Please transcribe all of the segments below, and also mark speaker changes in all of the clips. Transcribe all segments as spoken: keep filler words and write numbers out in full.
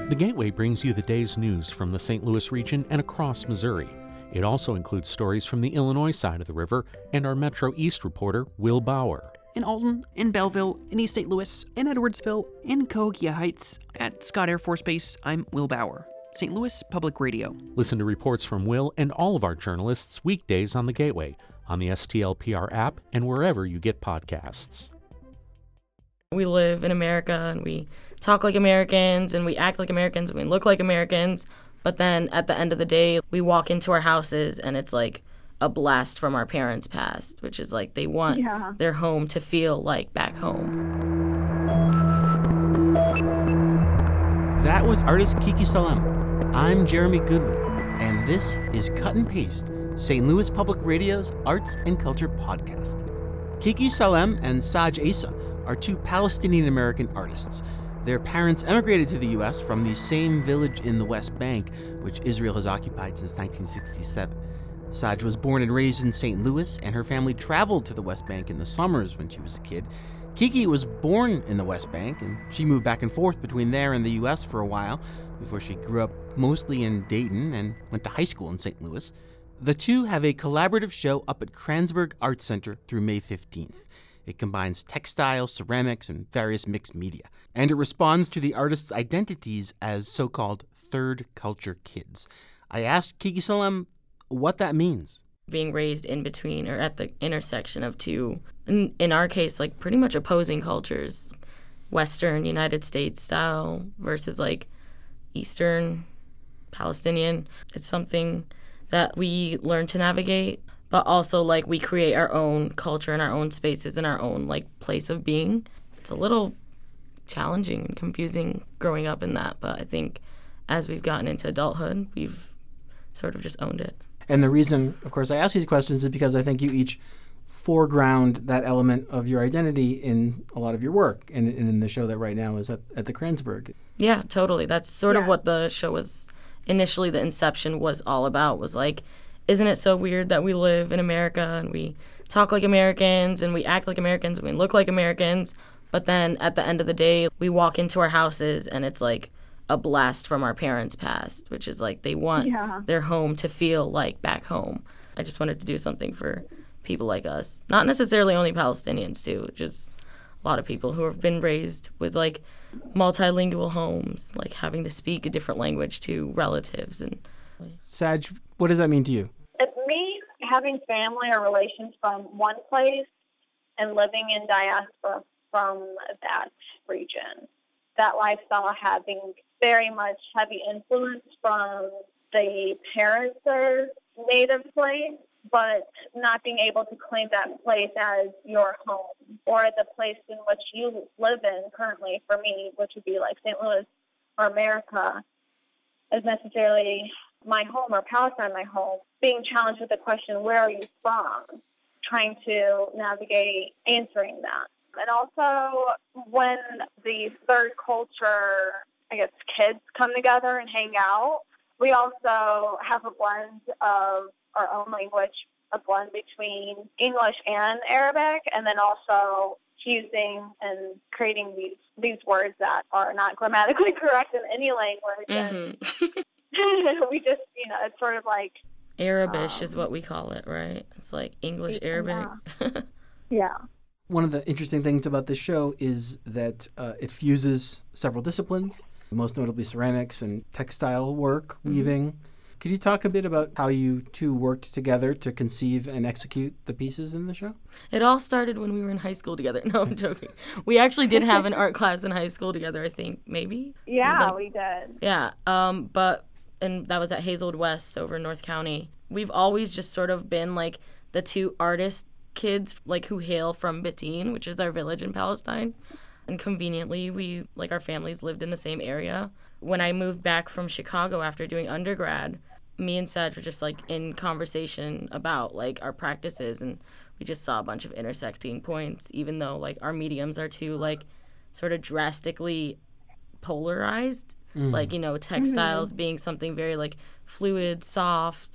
Speaker 1: The Gateway brings you the day's news from the Saint Louis region and across Missouri. It also includes stories from the Illinois side of the river and our Metro East reporter, Will Bauer.
Speaker 2: In Alton, in Belleville, in East Saint Louis, in Edwardsville, in Cahokia Heights, at Scott Air Force Base, I'm Will Bauer, Saint Louis Public Radio.
Speaker 1: Listen to reports from Will and all of our journalists weekdays on The Gateway, on the S T L P R app, and wherever you get podcasts.
Speaker 3: We live in America, and we talk like Americans, and we act like Americans, and we look like Americans, but then at the end of the day, we walk into our houses, and it's like a blast from our parents' past, which is like they want yeah. their home to feel like back home.
Speaker 4: That was artist Kiki Salem. I'm Jeremy Goodwin, and this is Cut and Paste, Saint Louis Public Radio's Arts and Culture podcast. Kiki Salem and Saj Asa are two Palestinian-American artists. Their parents emigrated to the U S from the same village in the West Bank, which Israel has occupied since nineteen sixty-seven. Saj was born and raised in Saint Louis, and her family traveled to the West Bank in the summers when she was a kid. Kiki was born in the West Bank, and she moved back and forth between there and the U S for a while before she grew up mostly in Dayton and went to high school in Saint Louis. The two have a collaborative show up at Kranzberg Arts Center through May fifteenth. It combines textiles, ceramics, and various mixed media. And it responds to the artists' identities as so-called third culture kids. I asked Kiki Salem what that means.
Speaker 3: Being raised in between or at the intersection of two, in, in our case, like pretty much opposing cultures, Western United States style versus like Eastern Palestinian. It's something that we learn to navigate, but also like we create our own culture and our own spaces and our own like place of being. It's a little challenging and confusing growing up in that, but I think as we've gotten into adulthood, we've sort of just owned it.
Speaker 4: And the reason, of course, I ask these questions is because I think you each foreground that element of your identity in a lot of your work and in the show that right now is at, at the Kranzberg.
Speaker 3: Yeah, totally. That's sort
Speaker 5: yeah.
Speaker 3: of what the show was initially, the inception was all about, was like, isn't it so weird that we live in America and we talk like Americans and we act like Americans and we look like Americans, but then at the end of the day, we walk into our houses and it's like a blast from our parents' past, which is like they want yeah. their home to feel like back home. I just wanted to do something for people like us. Not necessarily only Palestinians, too, just a lot of people who have been raised with like multilingual homes, like having to speak a different language to relatives. And
Speaker 4: Saj, what does that mean to you?
Speaker 5: It means having family or relations from one place and living in diaspora from that region. That lifestyle having very much heavy influence from the parents' native place, but not being able to claim that place as your home or the place in which you live in currently, for me, which would be like Saint Louis or America, is necessarily my home or Palestine my home. Being challenged with the question, where are you from? Trying to navigate answering that. And also when the third culture, I guess, kids come together and hang out, we also have a blend of our own language, a blend between English and Arabic, and then also fusing and creating these these words that are not grammatically correct in any language.
Speaker 3: Mm-hmm.
Speaker 5: And we just, you know, it's sort of like...
Speaker 3: Arabish
Speaker 5: um,
Speaker 3: is what we call it, right? It's like English Arabic.
Speaker 5: Yeah. yeah.
Speaker 4: One of the interesting things about this show is that uh, it fuses several disciplines, most notably ceramics and textile work, mm-hmm. weaving. Could you talk a bit about how you two worked together to conceive and execute the pieces in the show?
Speaker 3: It all started when we were in high school together. No, I'm joking. We actually did have an art class in high school together, I think, maybe?
Speaker 5: Yeah,
Speaker 3: like,
Speaker 5: we did.
Speaker 3: Yeah, um, but, and that was at Hazelwood West over in North County. We've always just sort of been like the two artist kids like who hail from Betin, which is our village in Palestine. And conveniently, we, like our families lived in the same area. When I moved back from Chicago after doing undergrad, me and Saj were just like in conversation about like our practices, and we just saw a bunch of intersecting points, even though like our mediums are too like sort of drastically polarized. Mm. Like, you know, textiles mm-hmm. being something very like fluid, soft,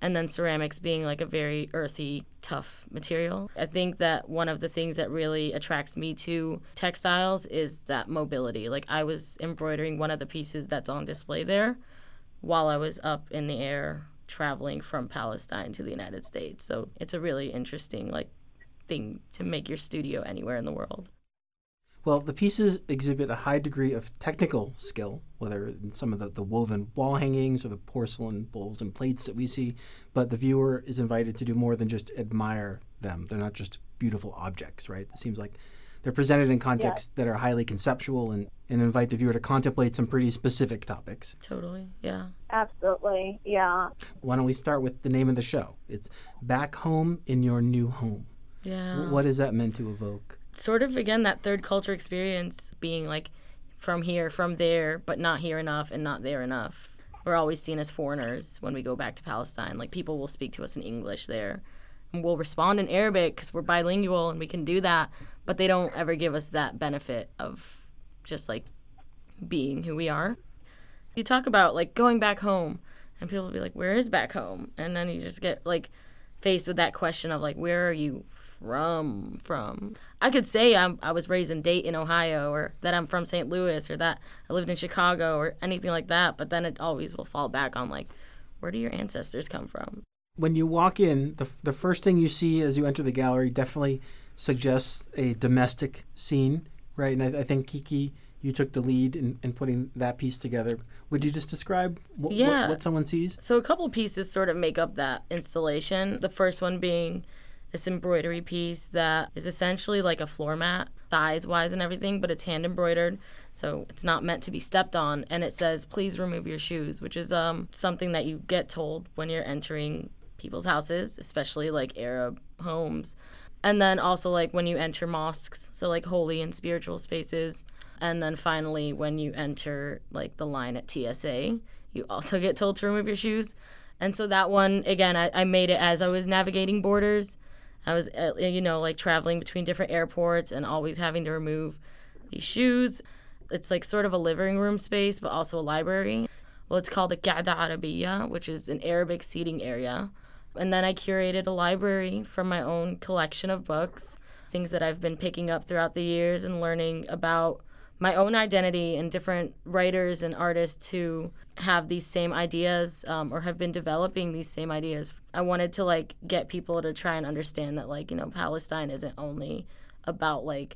Speaker 3: and then ceramics being like a very earthy, tough material. I think that one of the things that really attracts me to textiles is that mobility. Like I was embroidering one of the pieces that's on display there while I was up in the air traveling from Palestine to the United States. So it's a really interesting like thing to make your studio anywhere in the world.
Speaker 4: Well, the pieces exhibit a high degree of technical skill, whether in some of the, the woven wall hangings or the porcelain bowls and plates that we see, but the viewer is invited to do more than just admire them. They're not just beautiful objects, right? It seems like they're presented in contexts yeah. that are highly conceptual and, and invite the viewer to contemplate some pretty specific topics.
Speaker 3: Totally, yeah.
Speaker 5: Absolutely, yeah.
Speaker 4: Why don't we start with the name of the show? It's Back Home in Your New Home.
Speaker 3: Yeah.
Speaker 4: What is that meant to evoke?
Speaker 3: Sort of, again, that third culture experience, being like from here, from there, but not here enough and not there enough. We're always seen as foreigners when we go back to Palestine. Like, people will speak to us in English there, and we'll respond in Arabic because we're bilingual and we can do that, but they don't ever give us that benefit of just, like, being who we are. You talk about, like, going back home, and people will be like, where is back home? And then you just get, like, faced with that question of, like, where are you from from I could say I'm, I was raised in Dayton, Ohio, or that I'm from Saint Louis, or that I lived in Chicago, or anything like that, but then it always will fall back on, like, where do your ancestors come from?
Speaker 4: When you walk in, the the first thing you see as you enter the gallery definitely suggests a domestic scene, right? And I, I think, Kiki, you took the lead in, in putting that piece together. Would you just describe wh-
Speaker 3: yeah.
Speaker 4: what, what someone sees?
Speaker 3: So a couple pieces sort of make up that installation. The first one being this embroidery piece that is essentially like a floor mat, thighs-wise and everything, but it's hand embroidered, so it's not meant to be stepped on. And it says, please remove your shoes, which is um something that you get told when you're entering people's houses, especially like Arab homes. And then also like when you enter mosques, so like holy and spiritual spaces. And then finally when you enter like the line at T S A, you also get told to remove your shoes. And so that one, again, I, I made it as I was navigating borders. I was, uh, you know, like traveling between different airports and always having to remove these shoes. It's like sort of a living room space, but also a library. Well, it's called a Qa'da Arabiya, which is an Arabic seating area. And then I curated a library from my own collection of books, things that I've been picking up throughout the years and learning about my own identity and different writers and artists who have these same ideas um, or have been developing these same ideas. I wanted to like get people to try and understand that, like, you know, Palestine isn't only about like,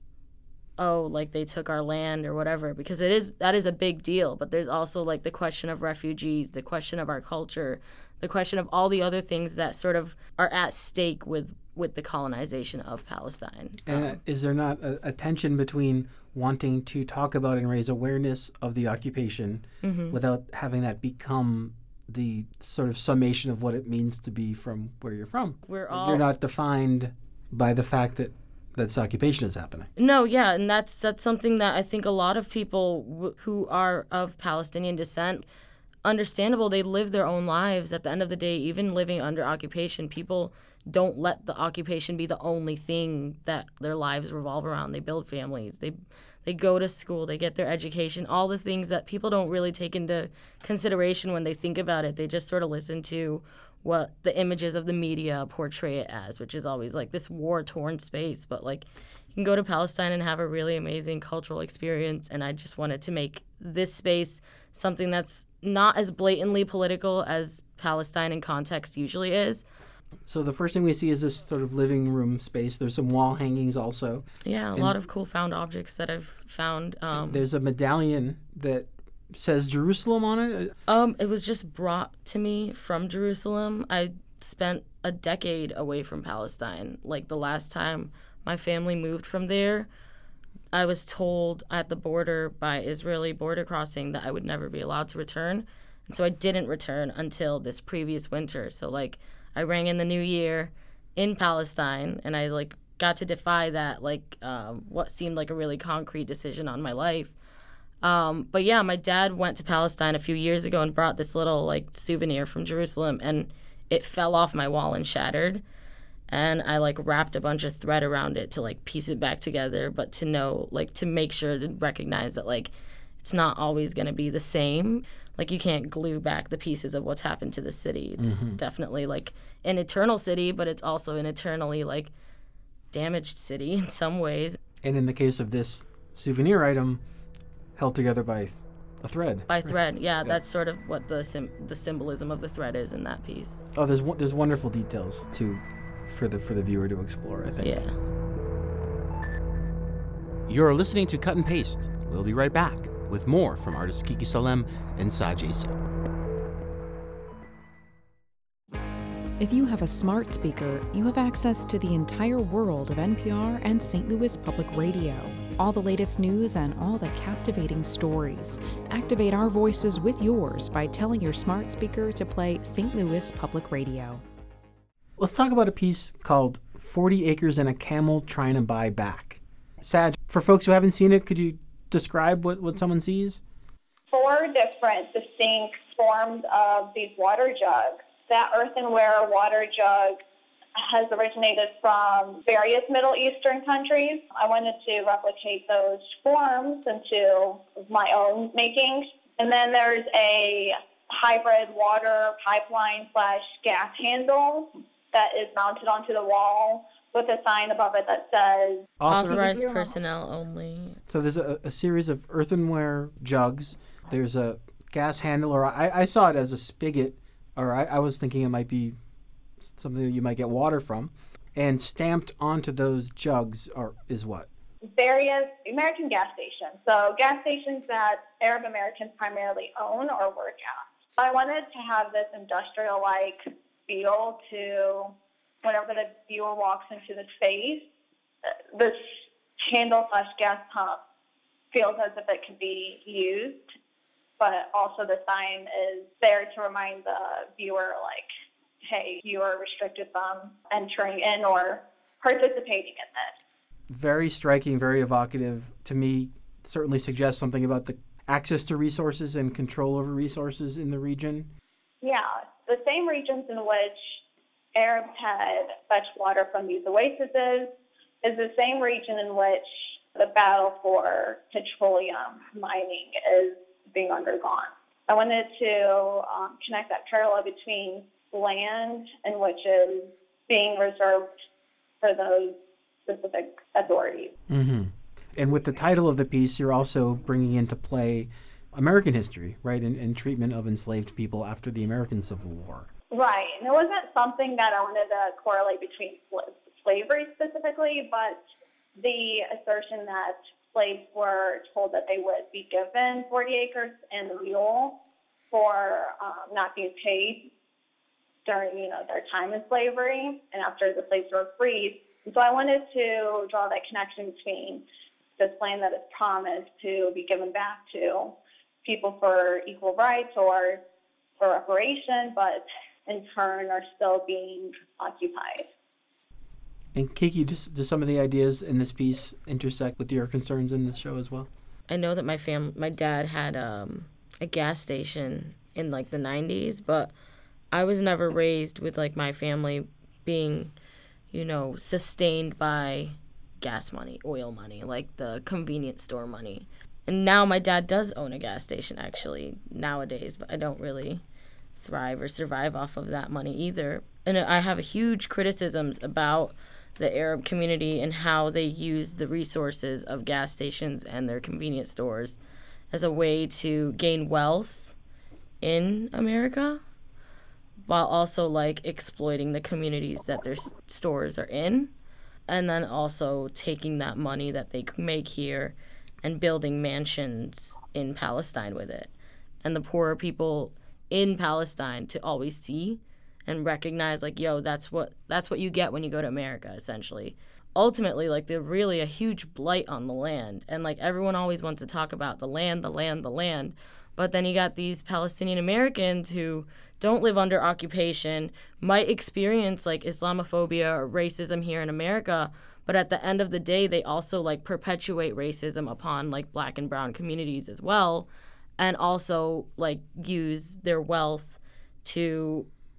Speaker 3: oh, like they took our land or whatever, because it is, that is a big deal. But there's also like the question of refugees, the question of our culture, the question of all the other things that sort of are at stake with, with the colonization of Palestine.
Speaker 4: And um, is there not a, a tension between wanting to talk about and raise awareness of the occupation mm-hmm. without having that become the sort of summation of what it means to be from where you're from?
Speaker 3: We're all...
Speaker 4: You're not defined by the fact that this occupation is happening.
Speaker 3: No, yeah, and that's that's something that I think a lot of people w- who are of Palestinian descent, understandable, they live their own lives. At the end of the day, even living under occupation, people don't let the occupation be the only thing that their lives revolve around. They build families. They they go to school. They get their education. All the things that people don't really take into consideration when they think about it. They just sort of listen to what the images of the media portray it as, which is always like this war-torn space. But like, you can go to Palestine and have a really amazing cultural experience. And I just wanted to make this space something that's not as blatantly political as Palestine in context usually is.
Speaker 4: So the first thing we see is this sort of living room space. There's some wall hangings also.
Speaker 3: Yeah, a
Speaker 4: and
Speaker 3: lot of cool found objects that I've found. Um,
Speaker 4: there's a medallion that says Jerusalem on it.
Speaker 3: Um, it was just brought to me from Jerusalem. I spent a decade away from Palestine. Like the last time my family moved from there, I was told at the border by Israeli border crossing that I would never be allowed to return. And so I didn't return until this previous winter. So like, I rang in the new year in Palestine, and I like got to defy that, like um, what seemed like a really concrete decision on my life. Um, but yeah, my dad went to Palestine a few years ago and brought this little like souvenir from Jerusalem, and it fell off my wall and shattered. And I like wrapped a bunch of thread around it to like piece it back together, but to know, like to make sure to recognize that like it's not always going to be the same. Like, you can't glue back the pieces of what's happened to the city. It's mm-hmm. definitely like an eternal city, but it's also an eternally like damaged city in some ways.
Speaker 6: And in the case of this souvenir item, held together by a thread.
Speaker 3: By thread, yeah, yeah. That's sort of what the sim- the symbolism of the thread is in that piece.
Speaker 6: Oh, there's there's wonderful details too, for the for the viewer to explore, I think.
Speaker 3: Yeah.
Speaker 4: You're listening to Cut and Paste. We'll be right back with more from artists Kiki Salem and Saj Asa.
Speaker 7: If you have a smart speaker, you have access to the entire world of N P R and Saint Louis Public Radio. All the latest news and all the captivating stories. Activate our voices with yours by telling your smart speaker to play Saint Louis Public Radio.
Speaker 6: Let's talk about a piece called forty acres and a Camel Trying to Buy Back. Saj, for folks who haven't seen it, could you describe what, what someone sees?
Speaker 5: Four different distinct forms of these water jugs. That earthenware water jug has originated from various Middle Eastern countries. I wanted to replicate those forms into my own making. And then there's a hybrid water pipeline slash gas handle that is mounted onto the wall with a sign above it that says
Speaker 3: authorized personnel only.
Speaker 6: So there's a, a series of earthenware jugs. There's a gas handle, or I, I saw it as a spigot, or I, I was thinking it might be something that you might get water from. And stamped onto those jugs are is what?
Speaker 5: Various American gas stations. So gas stations that Arab Americans primarily own or work at. I wanted to have this industrial-like feel to whenever the viewer walks into the space, this handle slash gas pump feels as if it could be used, but also the sign is there to remind the viewer, like, hey, you are restricted from entering in or participating in this.
Speaker 6: Very striking, very evocative. To me, certainly suggests something about the access to resources and control over resources in the region.
Speaker 5: Yeah, the same regions in which Arabs had fetched water from these oases is the same region in which the battle for petroleum mining is being undergone. I wanted to um, connect that parallel between land in which is being reserved for those specific authorities.
Speaker 6: Mm-hmm. And with the title of the piece, you're also bringing into play American history, right, and, and treatment of enslaved people after the American Civil War.
Speaker 5: Right. And it wasn't something that I wanted to correlate between sl- slavery specifically, but the assertion that slaves were told that they would be given forty acres and a mule for um, not being paid during, you know, their time in slavery and after the slaves were freed. And so I wanted to draw that connection between this land that is promised to be given back to people for equal rights or for reparation, but in turn are still being occupied.
Speaker 6: And Kiki, do, do some of the ideas in this piece intersect with your concerns in this show as well?
Speaker 3: I know that my fam, my dad had um, a gas station in like the nineties, but I was never raised with like my family being, you know, sustained by gas money, oil money, like the convenience store money. And now my dad does own a gas station actually nowadays, but I don't really thrive or survive off of that money either. And I have huge criticisms about the Arab community and how they use the resources of gas stations and their convenience stores as a way to gain wealth in America while also like exploiting the communities that their s- stores are in, and then also taking that money that they make here and building mansions in Palestine with it. And the poorer people in Palestine to always see and recognize, like, yo, that's what that's what you get when you go to America, essentially. Ultimately, like, they're really a huge blight on the land. And, like, everyone always wants to talk about the land, the land, the land. But then you got these Palestinian Americans who don't live under occupation, might experience, like, Islamophobia or racism here in America, but at the end of the day, they also, like, perpetuate racism upon, like, black and brown communities as well, and also, like, use their wealth to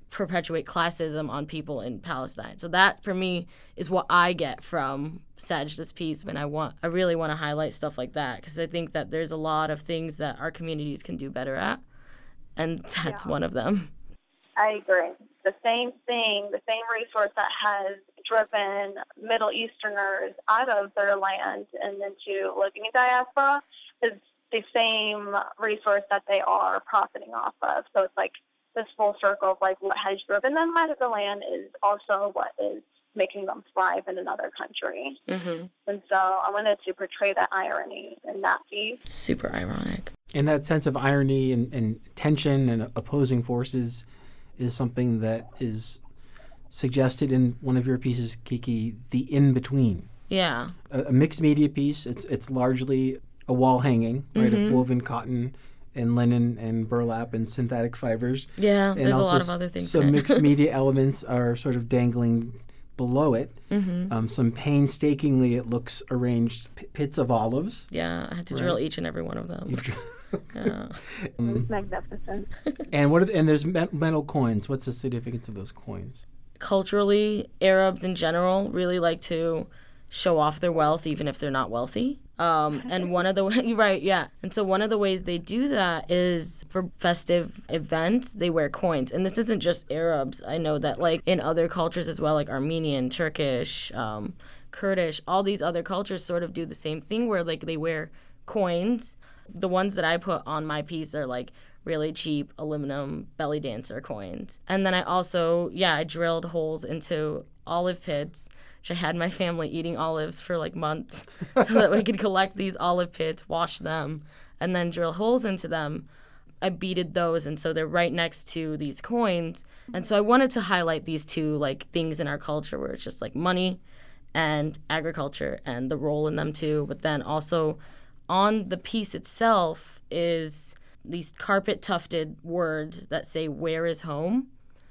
Speaker 3: perpetuate classism on people in Palestine. So that, for me, is what I get from Sajda's piece when I want, I really want to highlight stuff like that, because I think that there's a lot of things that our communities can do better at, and that's
Speaker 5: Yeah.
Speaker 3: one of them.
Speaker 5: I agree. The same thing, the same resource that has driven Middle Easterners out of their land and into living in diaspora is the same resource that they are profiting off of. So it's like this full circle of like what has driven them out of the land is also what is making them thrive in another country.
Speaker 3: Mm-hmm.
Speaker 5: And so I wanted to portray that irony in that piece.
Speaker 3: Super ironic.
Speaker 6: And that sense of irony and, and tension and opposing forces is something that is suggested in one of your pieces, Kiki, The In-Between.
Speaker 3: Yeah.
Speaker 6: A, a mixed media piece. It's it's largely a wall hanging, right,
Speaker 3: Mm-hmm.
Speaker 6: of woven cotton and linen and burlap and synthetic fibers.
Speaker 3: Yeah,
Speaker 6: And
Speaker 3: there's a
Speaker 6: also
Speaker 3: lot of other things.
Speaker 6: Some
Speaker 3: in it.
Speaker 6: mixed media elements are sort of dangling below it.
Speaker 3: Mm-hmm.
Speaker 6: Um, some painstakingly, it looks, arranged p- pits of olives.
Speaker 3: Yeah, I had to
Speaker 6: Right.
Speaker 3: drill each and every one of them.
Speaker 6: You've dr-
Speaker 3: Yeah.
Speaker 5: It's magnificent.
Speaker 6: and what? Are the, and there's me- metal coins. What's the significance of those coins?
Speaker 3: Culturally, Arabs in general really like to show off their wealth, even if they're not wealthy. Um, and one of the you're right, yeah. And so one of the ways they do that is for festive events, they wear coins. And this isn't just Arabs. I know that like in other cultures as well, like Armenian, Turkish, um, Kurdish, all these other cultures sort of do the same thing where like they wear coins. The ones that I put on my piece are like really cheap aluminum belly dancer coins. And then I also, yeah, I drilled holes into olive pits, which I had my family eating olives for like months so that we could collect these olive pits, wash them, and then drill holes into them. I beaded those, and so they're right next to these coins. And so I wanted to highlight these two like things in our culture where it's just like money and agriculture and the role in them too. But then also on the piece itself is these carpet tufted words that say "where is home,"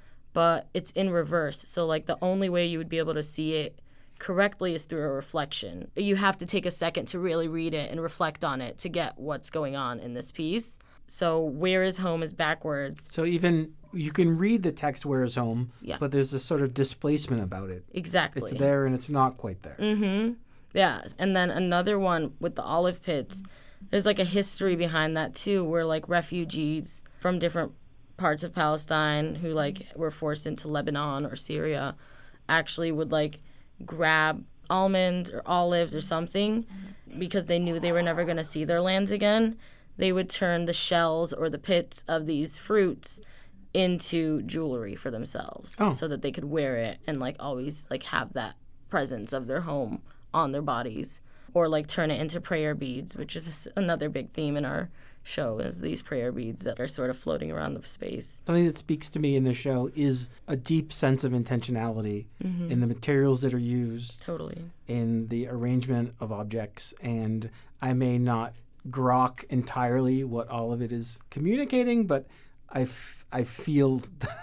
Speaker 3: but it's in reverse. So like the only way you would be able to see it correctly is through a reflection. You have to take a second to really read it and reflect on it to get what's going on in this piece. So "where is home" is backwards.
Speaker 6: So even you can read the text "where is home,"
Speaker 3: Yeah.
Speaker 6: but there's a sort of displacement about it.
Speaker 3: Exactly.
Speaker 6: It's there and it's not quite there.
Speaker 3: Mm-hmm. Yeah. And then another one with the olive pits, there's like a history behind that too, where like refugees from different parts of Palestine who like were forced into Lebanon or Syria actually would like grab almonds or olives or something because they knew they were never going to see their lands again. They would turn the shells or the pits of these fruits into jewelry for themselves
Speaker 6: Oh.
Speaker 3: so that they could wear it and like always like have that presence of their home on their bodies, or like turn it into prayer beads, which is another big theme in our show, is these prayer beads that are sort of floating around the space.
Speaker 6: Something that speaks to me in the show is a deep sense of intentionality in the materials that are used,
Speaker 3: Totally.
Speaker 6: in the arrangement of objects, and I may not grok entirely what all of it is communicating, but I, f- I feel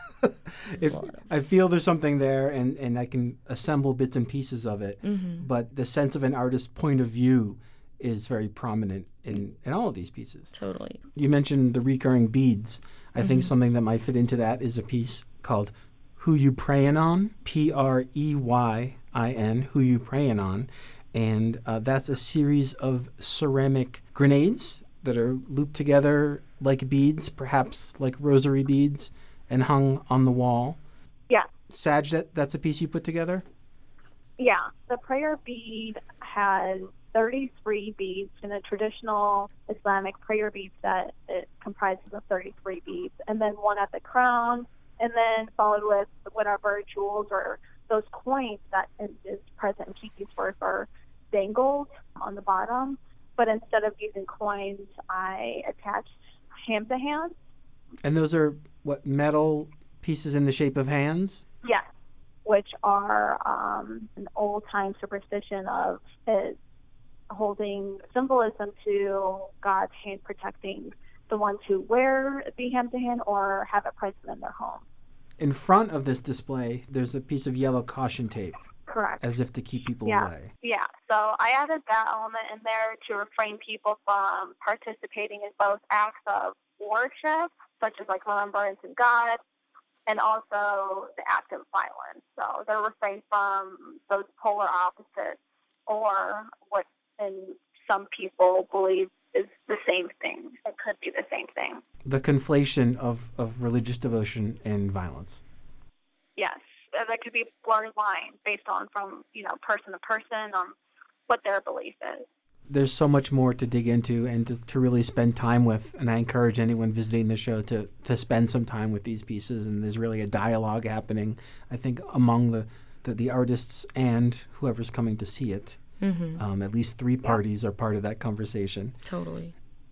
Speaker 6: if I feel there's something there, and, and I can assemble bits and pieces of it.
Speaker 3: Mm-hmm.
Speaker 6: But the sense of an artist's point of view is very prominent in, in all of these pieces.
Speaker 3: Totally.
Speaker 6: You mentioned the recurring beads. I think
Speaker 3: Mm-hmm.
Speaker 6: something that might fit into that is a piece called Who You Prayin' On, P R E Y I N, Who You Prayin' On. And uh, that's a series of ceramic grenades that are looped together like beads, perhaps like rosary beads, and hung on the wall.
Speaker 5: Yeah.
Speaker 6: Saj, that, that's a piece you put together?
Speaker 5: Yeah, the prayer bead has thirty-three beads. In a traditional Islamic prayer bead set, it comprises of thirty-three beads, and then one at the crown, and then followed with whatever jewels or those coins that is, is present in Kiki's work are dangled on the bottom. But instead of using coins, I attached hand to hands.
Speaker 6: And those are, what, metal pieces in the shape of hands?
Speaker 5: Yes, which are um, an old-time superstition of is holding symbolism to God's hand protecting the ones who wear the hand-to-hand or have it present in their home.
Speaker 6: In front of this display, there's a piece of yellow caution tape,
Speaker 5: Correct.
Speaker 6: as if to keep people
Speaker 5: Yeah.
Speaker 6: away.
Speaker 5: Yeah, so I added that element in there to refrain people from participating in both acts of worship, such as like remembrance of God, and also the act of violence. So they're refrained from those polar opposites, or what in some people believe is the same thing. It could be the same thing.
Speaker 6: The conflation of, of religious devotion and violence.
Speaker 5: Yes, that could be a blurred line based on from, you know, person to person on what their belief is.
Speaker 6: There's so much more to dig into and to, to really spend time with, and I encourage anyone visiting the show to, to spend some time with these pieces, and there's really a dialogue happening, I think, among the, the, the artists and whoever's coming to see it.
Speaker 3: Mm-hmm.
Speaker 6: Um, at least three parties are part of that conversation.
Speaker 3: Totally.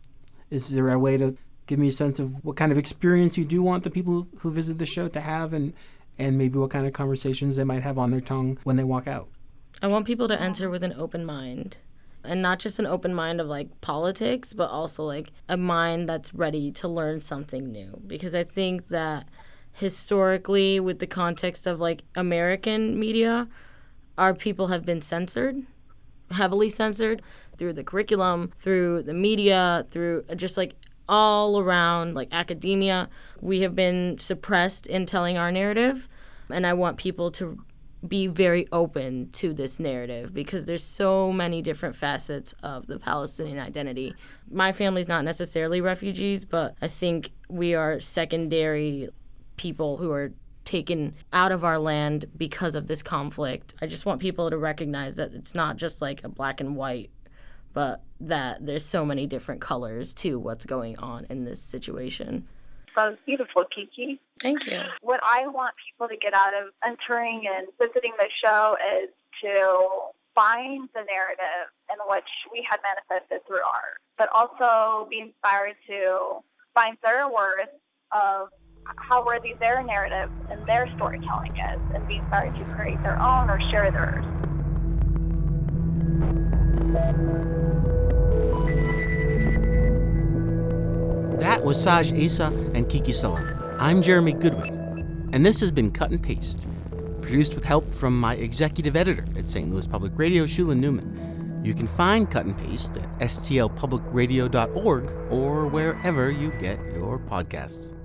Speaker 6: Is there a way to give me a sense of what kind of experience you do want the people who visit the show to have, and, and maybe what kind of conversations they might have on their tongue when they walk out?
Speaker 3: I want people to enter with an open mind. And not just an open mind of, like, politics, but also, like, a mind that's ready to learn something new. Because I think that historically, with the context of, like, American media, our people have been censored, heavily censored, through the curriculum, through the media, through just, like, all around, like, academia. We have been suppressed in telling our narrative. And I want people to be very open to this narrative, because there's so many different facets of the Palestinian identity. My family's not necessarily refugees, but I think we are secondary people who are taken out of our land because of this conflict. I just want people to recognize that it's not just like a black and white, but that there's so many different colors to what's going on in this situation.
Speaker 5: That was beautiful, Kiki.
Speaker 3: Thank you.
Speaker 5: What I want people to get out of entering and visiting the show is to find the narrative in which we had manifested through art, but also be inspired to find their worth of how worthy their narrative and their storytelling is, and be inspired to create their own or share theirs.
Speaker 4: That was Saj Issa and Kiki Salam. I'm Jeremy Goodwin, and this has been Cut and Paste, produced with help from my executive editor at Saint Louis Public Radio, Shula Newman. You can find Cut and Paste at s t l public radio dot org or wherever you get your podcasts.